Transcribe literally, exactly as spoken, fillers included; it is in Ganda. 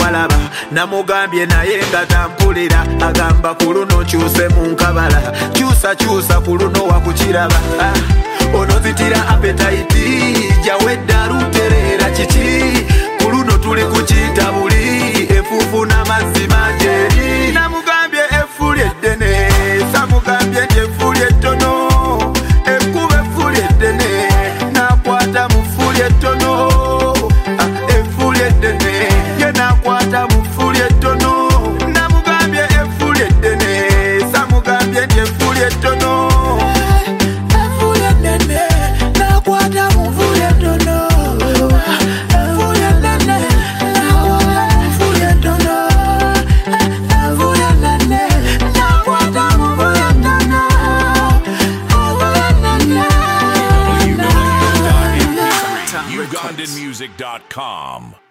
walaba namugambye naye nga tampulira agamba ku luno kyuse mu nkabala kyusa kyusa ku luno wakukiraba ah, onozitira appetite jawedda luterera kiki ku luno tuli kukiyita buli efuufu n'amazzi mangi namugambye effu lyeddene samugambye nti effu lyettono ekkuba effu lyeddene nakwata mu ffu lyettono effu lyeddene ye nakwata mu ffu lyettono namugambye effu lyeddene samugambye nti effu lyettono effu lyeddene nakwata mu ffu lyettono effu lyeddene nakwata mu ffu lyettono effu lyeddene nakwata mu ffu lyettono Ugandan music dot com